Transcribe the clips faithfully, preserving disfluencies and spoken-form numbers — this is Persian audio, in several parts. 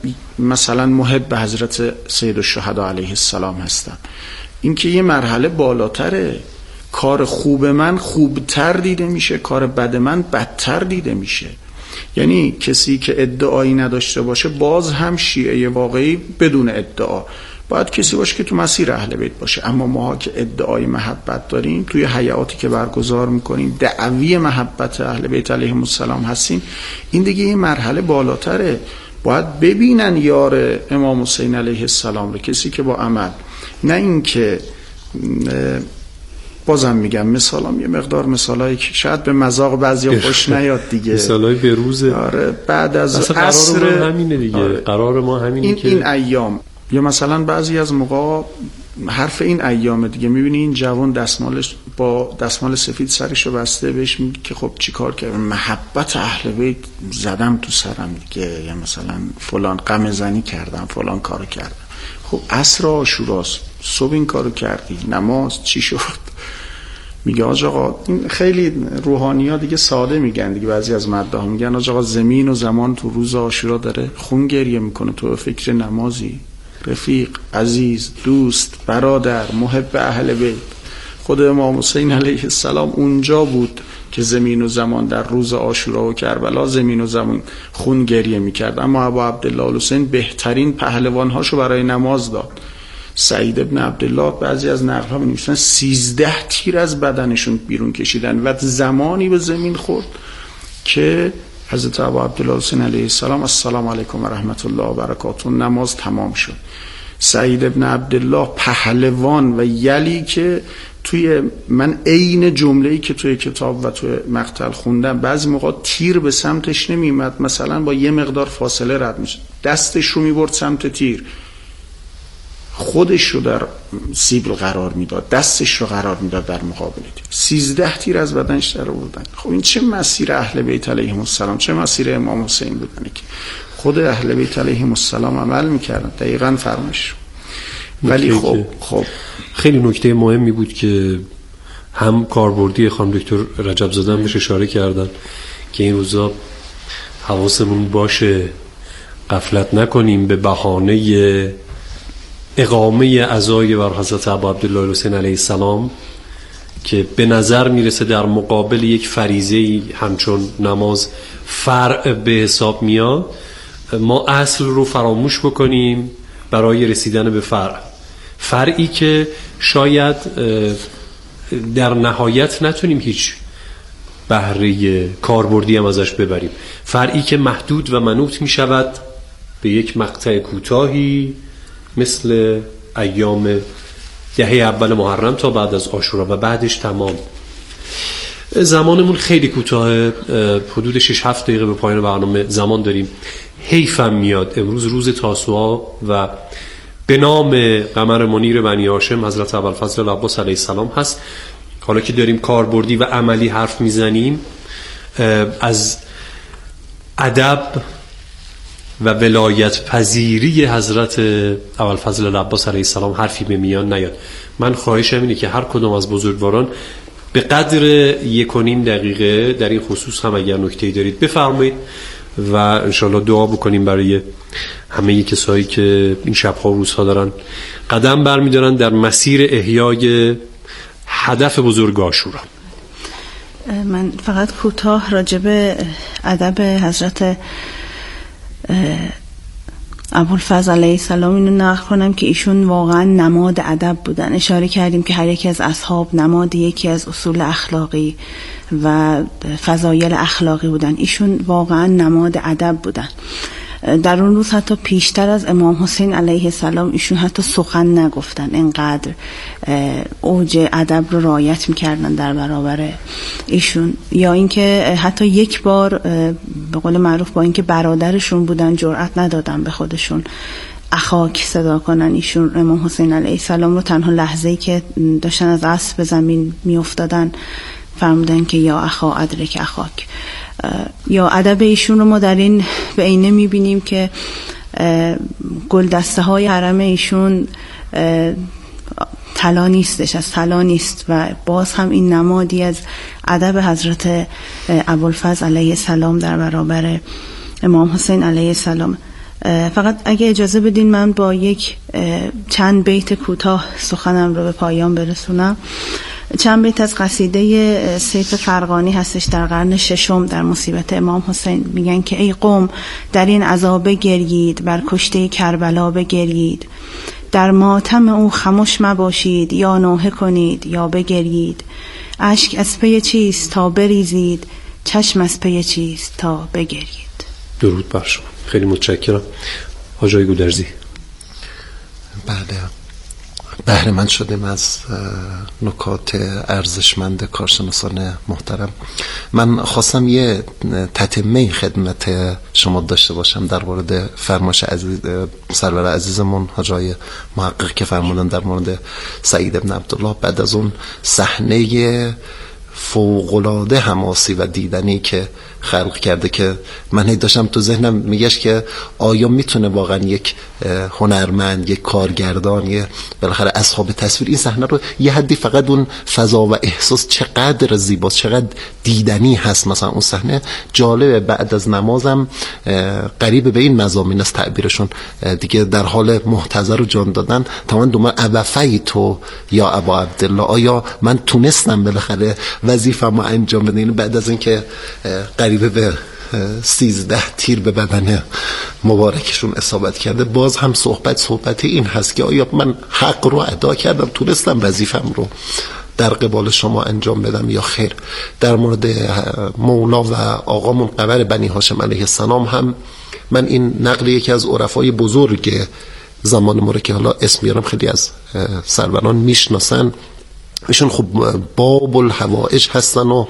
مثلا محب به حضرت سید الشهدا علیه السلام هستم، این که یه مرحله بالاتره. کار خوب من خوبتر دیده میشه، کار بد من بدتر دیده میشه. یعنی کسی که ادعایی نداشته باشه باز هم شیعه واقعی بدون ادعا باید کسی باشه که تو مسیر اهل بیت باشه. اما ما که ادعای محبت داریم، توی حیاتی که برگزار میکنیم دعوی محبت اهل بیت علیهم السلام هستیم، این دیگه یه مرحله بالاتره. باید ببینن یار امام حسین علیه السلام رو، کسی که با عمل، نه این که بازم میگم مثالام یه مقدار مثالایی که شاید به مذاق بعضیا خوش نیاد دیگه، مثالای بروزه. آره بعد از عصر قرار ما همینه دیگه. آره. قرار ما همینه این که این ایام، یا مثلا بعضی از موقع حرف این ایام دیگه میبینی این جوان دستمالش با دستمال سفید سرشو بسته، بهش میگه که خب چی کار کردم؟ محبت اهل بیت زدم تو سرم دیگه، یا مثلا فلان غم زنی کردم، فلان کارو کردم. خب عصر عاشوراست، صبح این کارو کردی، نماز چی شد؟ میگه آقا این خیلی روحانی‌ها دیگه ساده میگن دیگه، بعضی از مداها میگن آقا زمین و زمان تو روز عاشورا داره خون گریه میکنه، تو فکر نمازی؟ رفیق، عزیز، دوست، برادر، محب اهل بیت، خود امام حسین علیه السلام اونجا بود که زمین و زمان در روز عاشورا و کربلا زمین و زمان خون گریه میکرد. اما ابا عبدالله الحسین بهترین پهلوان‌هاشو برای نماز داد. سعید ابن عبدالله بعضی از نقل‌ها می‌نویسن سیزده تیر از بدنشون بیرون کشیدن و زمانی به زمین خورد که حضرت ابا عبدالله الحسین علیه السلام السلام علیکم و رحمت الله و برکاته نماز تمام شد. سعید ابن عبدالله پهلوان و یلی که توی من عین جمله‌ای که توی کتاب و توی مقتل خوندم، بعضی موقع تیر به سمتش نمی‌اومد، مثلا با یه مقدار فاصله رد می‌شد، دستش رو می‌برد سمت تیر، خودش رو در سیبل قرار میداد، دستش رو قرار میداد در مقابل تیر. سیزده تیر از بدنش در آوردن. خب این چه مسیر اهل بیت علیهم السلام، چه مسیر امام حسین بودن که خود اهل بیت علیهم السلام عمل میکردن. دقیقاً فرمایش. ولی خب خب خیلی نکته مهمی بود که هم کاربردی خانم دکتر رجب زاده بهش اشاره کردن که این روزا حواسمون باشه غفلت نکنیم به بهانه اقامه عزای بر حضرت ابا عبدالله الحسین علیه السلام که به نظر میرسه در مقابل یک فریضه همچون نماز فرع به حساب میاد، ما اصل رو فراموش بکنیم برای رسیدن به فرع، فرعی که شاید در نهایت نتونیم هیچ بهره کاربردی هم ازش ببریم، فرعی که محدود و منوط میشود به یک مقطع کوتاهی مثل ایام دهه اول محرم تا بعد از عاشورا و بعدش تمام. زمانمون خیلی کوتاه، حدود شش هفت دقیقه به پایان برنامه زمان داریم. حیفم میاد امروز روز تاسوعا و به نام قمر منیر بنی هاشم حضرت ابوالفضل العباس علیه السلام هست. حالا که داریم کاربردی و عملی حرف میزنیم، از ادب و ولایت پذیری حضرت ابوالفضل العباس علیه السلام حرفی به میان نیاد. من خواهشم اینه که هر کدوم از بزرگواران به قدر یک و نیم دقیقه در این خصوص هم اگر نکته‌ای دارید بفرمایید و انشالله دعا بکنیم برای همه کسایی که این شب‌ها و روزها دارن قدم برمی‌دارن در مسیر احیای هدف بزرگ عاشورا. من فقط کوتاه راجع به ادب حضرت ابوالفضل علیه السلام اینو نقل کنم که ایشون واقعا نماد ادب بودن. اشاره کردیم که هر یکی از اصحاب نماد یکی از اصول اخلاقی و فضایل اخلاقی بودن، ایشون واقعا نماد ادب بودن. در اون روز حتی پیشتر از امام حسین علیه السلام ایشون حتی سخن نگفتن، اینقدر اوج ادب رو رعایت میکردن در برابر ایشون. یا اینکه حتی یک بار به قول معروف با اینکه برادرشون بودن جرأت ندادن به خودشون اخاک صدا کنن ایشون امام حسین علیه السلام رو. تنها لحظه‌ای که داشتن از عصر به زمین میافتادن فرمودن که یا اخا ادرک اخاک. یا ادب ایشون رو ما در این به عینه میبینیم که گل دسته های حرم ایشون طلا نیستش، از طلا نیست و باز هم این نمادی از ادب حضرت ابوالفضل علیه السلام در برابر امام حسین علیه السلام. فقط اگه اجازه بدین من با یک چند بیت کوتاه سخنم رو به پایان برسونم. چند بیت از قصیده سیف فرغانی هستش در قرن ششم در مصیبت امام حسین. میگن که ای قوم در این عذاب گریید، بر کشته کربلا بگریید، در ماتم او خموش مباشید، یا نوحه کنید یا بگریید، اشک از پی چیست تا بریزید، چشم از پی چیست تا بگریید. درود بر شما. خیلی متشکرم. حاج آقای گودرزی. بله، بهره مند شدیم از نکات ارزشمند کارشناسان محترم. من خواستم یه تتمه خدمت شما داشته باشم در مورد فرمایش عزیز سرور عزیزمون حاج آقای محقق که فرمودن در مورد سعید بن عبدالله بعد از اون صحنه فوق‌العاده حماسی و دیدنی که خلق کرده که من هی داشتم تو ذهنم میگشت که آیا میتونه واقعا یک هنرمند، یک کارگردان، یه بالاخره اصحاب تصویر این صحنه رو یه حدی فقط اون فضا و احساس چقدر زیباست، چقدر دیدنی هست. مثلا اون صحنه جالبه، بعد از نمازم قریب به این مضامین است تعبیرشون، دیگه در حال محتضر و جان دادن تمام دوما ابفی تو یا ابا عبدالله، آیا من تونستم بالاخره وظیفه‌مو انجام بدم بعد از اینکه قریب به سیزده تیر به بدن مبارکشون اصابت کرده. باز هم صحبت صحبت این هست که آیا من حق رو ادا کردم، تونستم وظیفم رو در قبال شما انجام بدم یا خیر. در مورد مولا و آقامون قمر بنی هاشم علیه السلام هم من این نقل یکی از عرفای بزرگ زمان ما که حالا اسم میارم خیلی از سروران میشناسن، ایشون خب باب الحوائج هستن و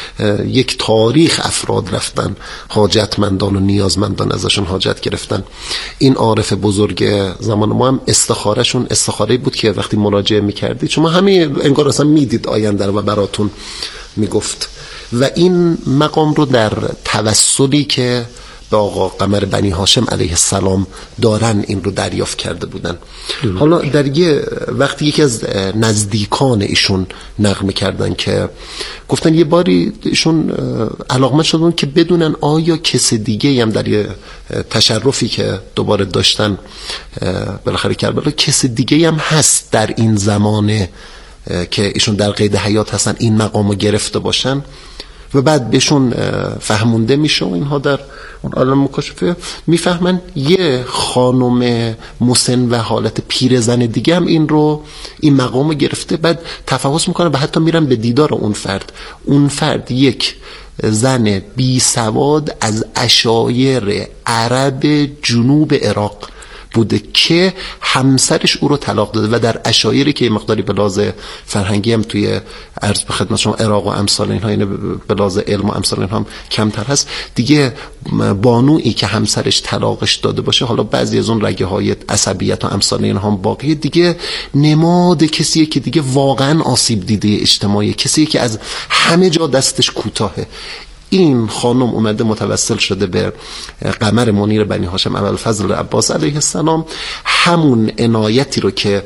یک تاریخ افراد رفتن حاجتمندان و نیازمندان ازشون حاجت گرفتن. این عارف بزرگ زمان ما هم استخارهشون استخاره بود که وقتی مراجعه میکردید شما همه انگار اصلا میدید آینده رو و براتون میگفت و این مقام رو در توسلی که به آقا قمر بنی هاشم علیه السلام دارن این رو دریافت کرده بودن. دلوقتي. حالا در یه وقتی یکی از نزدیکان ایشون نقل کردن که گفتن یه باری ایشون علاقمند شدن که بدونن آیا کس دیگه هم در یه تشرفی که دوباره داشتن بالاخره کربلا کس دیگه هم هست در این زمانه که ایشون در قید حیات هستن این مقامو گرفته باشن و بعد بهشون فهمونده میشه و اینها در اون عالم مکاشفه میفهمن یه خانم مسن و حالت پیرزن دیگه هم این رو این مقام رو گرفته، بعد تفحص میکنن و حتی میرن به دیدار اون فرد. اون فرد یک زن بی سواد از عشایر عرب جنوب عراق بوده که همسرش او رو طلاق داده و در عشایری که مقداری به لحاظ فرهنگی هم توی عرض به خدمت شما عراق و امثال اینها، این به لحاظ علم و امثال اینها هم کمتر هست دیگه، بانویی که همسرش طلاقش داده باشه، حالا بعضی از اون رگه های عصبیت و امثال اینها هم باقیه، دیگه نماد کسیه که دیگه واقعا آسیب دیده اجتماعی، کسیه که از همه جا دستش کوتاهه. این خانم اومده متوسل شده به قمر منیر بنی هاشم ابوالفضل عباس علیه السلام، همون عنایتی رو که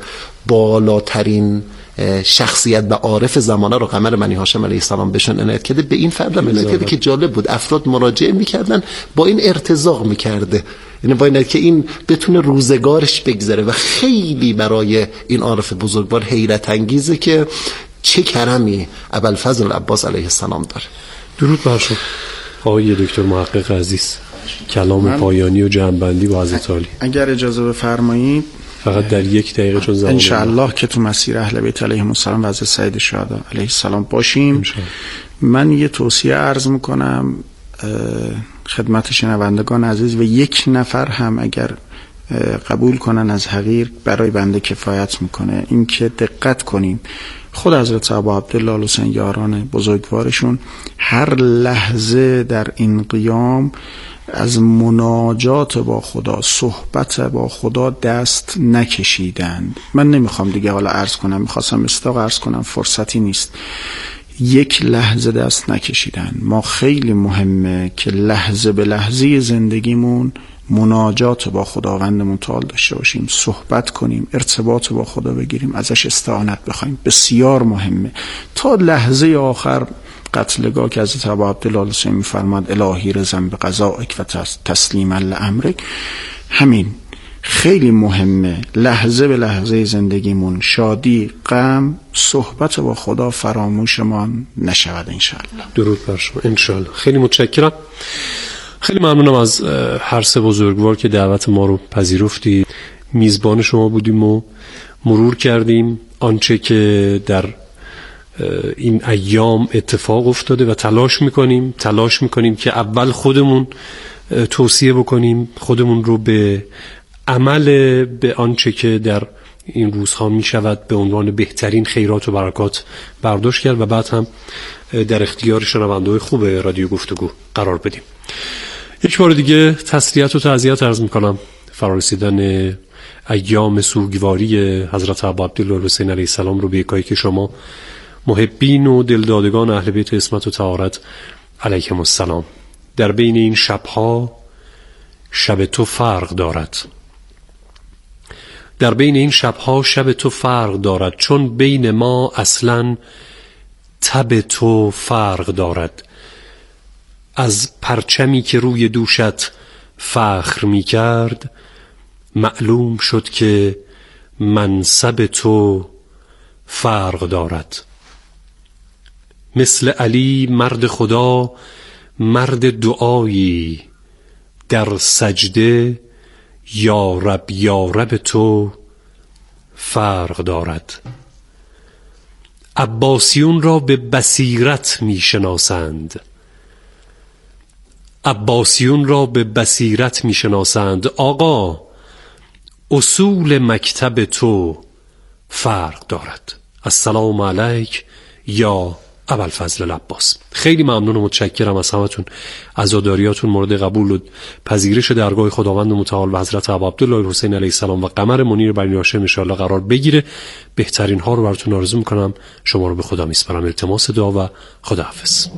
بالاترین شخصیت و عارف زمانه رو قمر بنی هاشم علیه السلام بهشون عنایت کرده، به این فرد هم عنایت کرده که جالب بود افراد مراجعه میکردن با این ارتزاق میکرده، یعنی با این که این بتونه روزگارش بگذره و خیلی برای این عارف بزرگوار حیرت انگیزه که چه کرمی ابوالفضل عباس علیه السلام داره. درود بر شما آقای دکتر محقق عزیز، کلام پایانی و جمع‌بندی با حضرت عالی اگر اجازه بفرمایید فقط در یک دقیقه چون زمان انشاءالله که تو مسیر اهل بیت علیهم السلام و حضرت سید شهدا علیه السلام باشیم. من یه توصیه عرض میکنم خدمت شنوندگان عزیز و یک نفر هم اگر قبول کنن از حقیر برای بنده کفایت میکنه، این که دقت کنیم خود حضرت ابا عبدالله حسین یاران بزرگوارشون هر لحظه در این قیام از مناجات با خدا، صحبت با خدا دست نکشیدند. من نمیخوام دیگه حالا عرض کنم، میخواستم استاق عرض کنم فرصتی نیست، یک لحظه دست نکشیدن. ما خیلی مهمه که لحظه به لحظه زندگیمون مناجات با خداوند متعال داشته باشیم، صحبت کنیم، ارتباط با خدا بگیریم، ازش استعانت بخوایم، بسیار مهمه تا لحظه آخر. قتلگاه که حضرت ابا عبدالله حسین میفرماد الهی رضا به قضائک و تسلیما لامرک، همین خیلی مهمه، لحظه به لحظه زندگیمون شادی، غم، صحبت با خدا فراموشمان نشود انشالله. درود بر شما انشالله. خیلی متشکرم، خیلی ممنونم از هر سه بزرگوار که دعوت ما رو پذیرفتید. میزبان شما بودیم و مرور کردیم آنچه که در این ایام اتفاق افتاده و تلاش میکنیم تلاش میکنیم که اول خودمون توصیه بکنیم، خودمون رو به عمل به آنچه که در این روزها می شود به عنوان بهترین خیرات و برکات برداشت کرد و بعد هم در اختیار شنونده‌های خوب رادیو گفتگو قرار بدیم. یک بار دیگه تسلیت و تعزیت عرض می کنم فرارسیدن ایام سوگواری حضرت ابا عبدالله الحسین علیه السلام رو به یکایی که شما محبین و دلدادگان اهل بیت عصمت و طهارت علیهم السلام. در بین این شبها شب تو فرق دارد، در بین این شبها شب تو فرق دارد، چون بین ما اصلا تب تو فرق دارد. از پرچمی که روی دوشت فخر می کرد معلوم شد که منصب تو فرق دارد. مثل علی مرد خدا مرد دعایی، در سجده یا رب یا رب تو فرق دارد. عباسیون را به بصیرت می شناسند، عباسیون را به بصیرت می شناسند. آقا اصول مکتب تو فرق دارد. السلام علیک یا ابوالفضل العباس. خیلی ممنون و متشکرم از همتون، عزاداریاتون مورد قبول و پذیرش درگاه خداوند متعال و حضرت ابا عبدالله الحسین علیه السلام و قمر منیر بنی هاشم ان شاء الله قرار بگیره. بهترین ها رو براتون آرزو میکنم. شما رو به خدا میسپارم. التماس دعا و خداحافظ.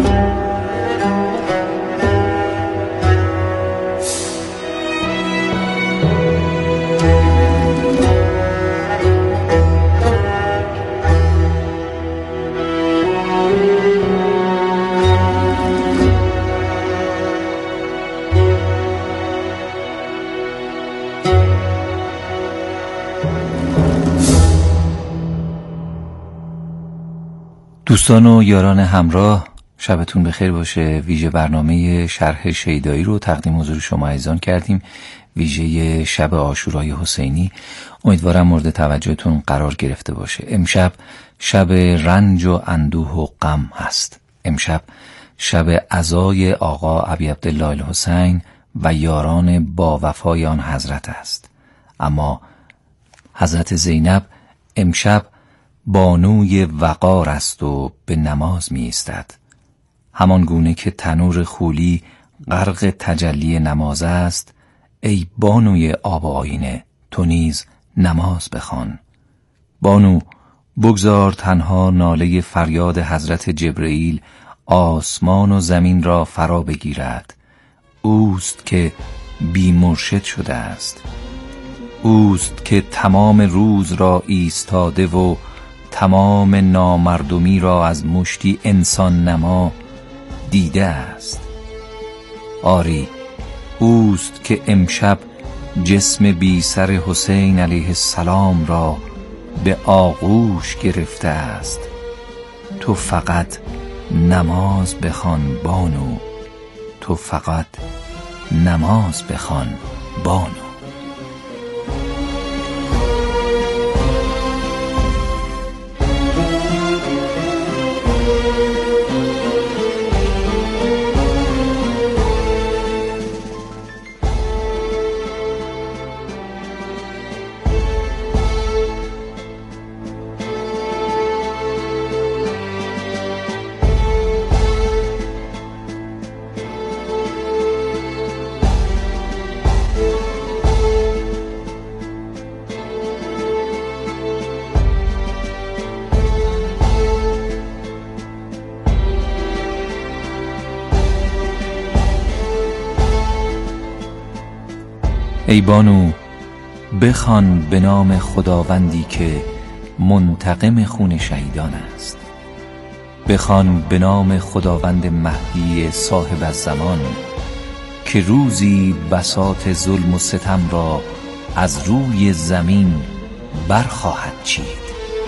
دوستان و یاران همراه، شبتون بخیر باشه. ویژه برنامه شرح شیدایی رو تقدیم حضور شما عزیزان کردیم، ویژه شب عاشورای حسینی. امیدوارم مورد توجهتون قرار گرفته باشه. امشب شب رنج و اندوه و غم هست. امشب شب عزای آقا ابی عبدالله الحسین و یاران با وفای آن حضرت است. اما حضرت زینب امشب بانوی وقار است و به نماز می ایستد. همان گونه که تنور خولی غرق تجلی نماز است، ای بانوی آب و آینه، تو نیز نماز بخوان. بانو، بگذار تنها ناله فریاد حضرت جبرئیل آسمان و زمین را فرا بگیرد. اوست که بی مرشد شده است. اوست که تمام روز را ایستاده و تمام نامردمی را از مشتی انسان نما دیده است. آری، اوست که امشب جسم بی سر حسین علیه السلام را به آغوش گرفته است. تو فقط نماز بخوان بانو، تو فقط نماز بخوان بانو. ای بانو، بخوان به نام خداوندی که منتقم خون شهیدان است. بخوان به نام خداوند مهدی صاحب الزمان که روزی بساط ظلم و ستم را از روی زمین برخواهد چید.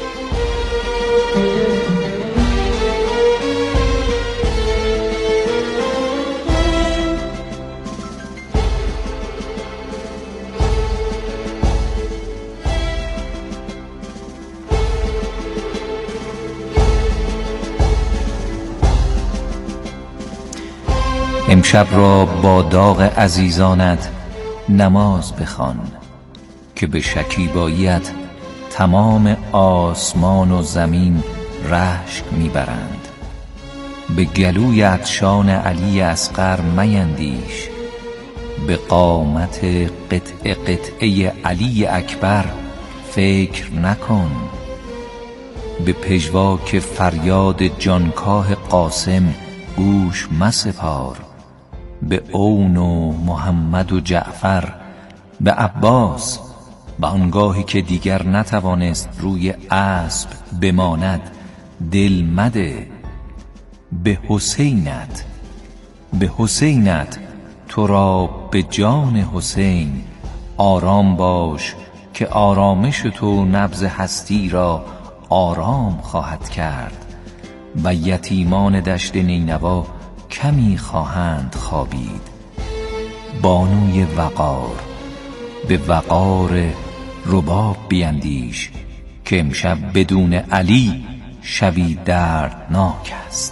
امشب را با داغ عزیزانت نماز بخوان که به شکیباییت تمام آسمان و زمین رشک میبرند. به گلوی عطشان علی اصغر میندیش، به قامت قطع قطعه علی اکبر فکر نکن، به پژواک فریاد جانکاه قاسم گوش مسپار، به اون و محمد و جعفر، به عباس، به آنگاهی که دیگر نتوانست روی اسب بماند دل مده، به حسینت، به حسینت، تو را به جان حسین آرام باش که آرامش تو نبض هستی را آرام خواهد کرد و یتیمان دشت نینوا کمی خواهند خوابید. بانوی وقار، به وقار رباب بیندیش که امشب بدون علی شبی دردناک است.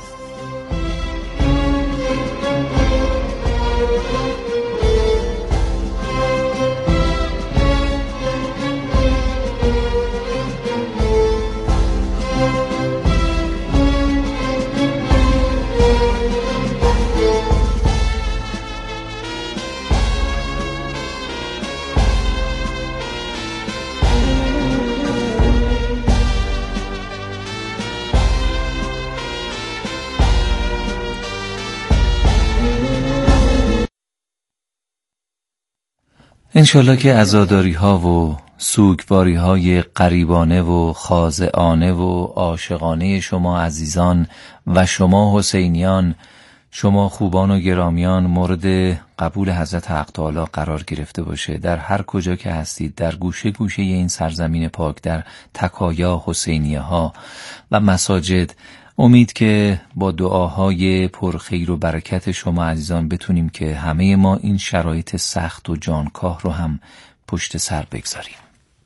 انشالله که عزاداری ها و سوگواری های غریبانه و خاضعانه و عاشقانه شما عزیزان و شما حسینیان، شما خوبان و گرامیان مورد قبول حضرت حق تعالی قرار گرفته باشه. در هر کجا که هستید، در گوشه گوشه این سرزمین پاک، در تکایا حسینیه ها و مساجد، امید که با دعاهای پرخیر و برکت شما عزیزان بتونیم که همه ما این شرایط سخت و جانکاه رو هم پشت سر بگذاریم.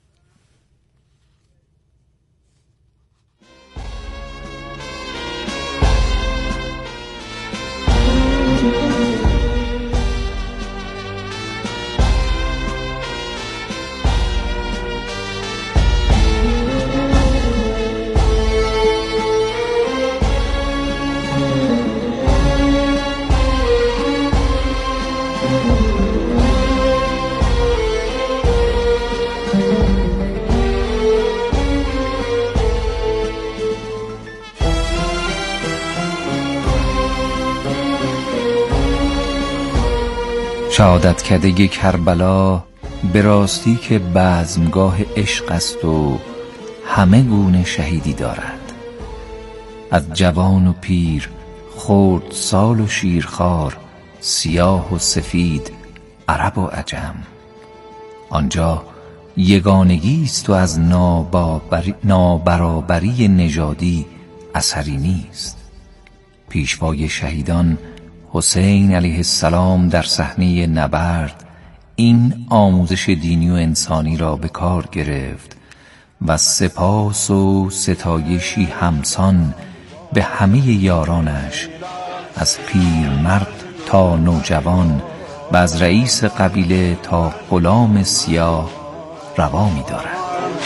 شهادت کده کربلا به راستی که بزمگاه عشق است و همه گونه شهیدی دارد. از جوان و پیر، خرد سال و شیرخوار، سیاه و سفید، عرب و عجم. آنجا یگانگی است و از نابرابری, نابرابری نژادی اثری نیست. پیشوای شهیدان حسین علیه السلام در صحنه نبرد این آموزش دینی و انسانی را به کار گرفت و سپاس و ستایشی همسان به همه یارانش، از پیرمرد تا نوجوان و از رئیس قبیله تا غلام سیاه روا می دارد.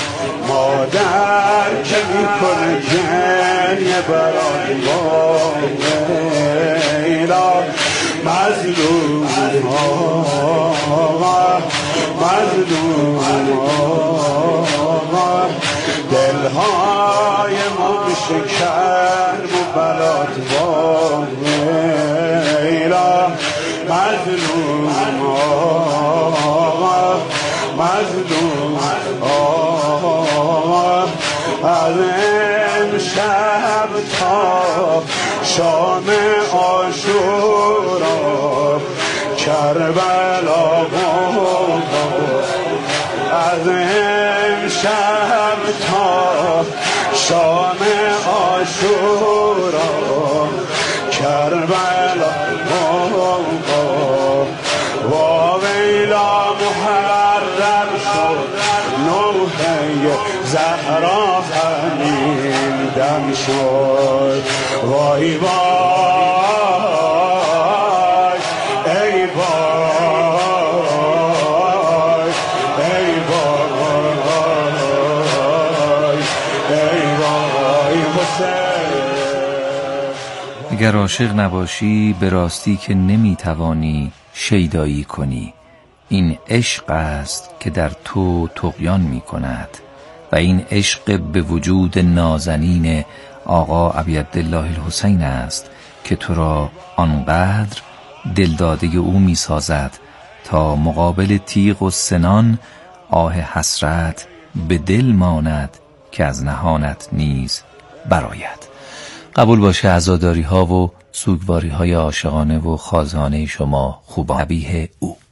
مادر که می کنه گریه برای ما اینا مظلوم ها مظلوم ها دلهای ما میشه کرم و بلات با اینا مظلوم ها مظلوم ها از امشب تا شام عاشورا کربلا از امشب تا شام عاشورا کربلا و ویلا محرر شد نوحه زهرا همین دم شد. وای وای ای وای ای وای ای وای حسین. اگر عاشق نباشی به راستی که نمیتوانی شیدایی کنی. این عشق است که در تو طغیان می کند و این عشق به وجود نازنین آقا ابی عبدالله الحسین است که تو را آنقدر دلداده او می سازد تا مقابل تیغ و سنان آه حسرت به دل ماند که از نهانت نیز براید. قبول باشه عزاداری ها و سوگواری های عاشقانه و خازانه شما خوبان. نبیه او.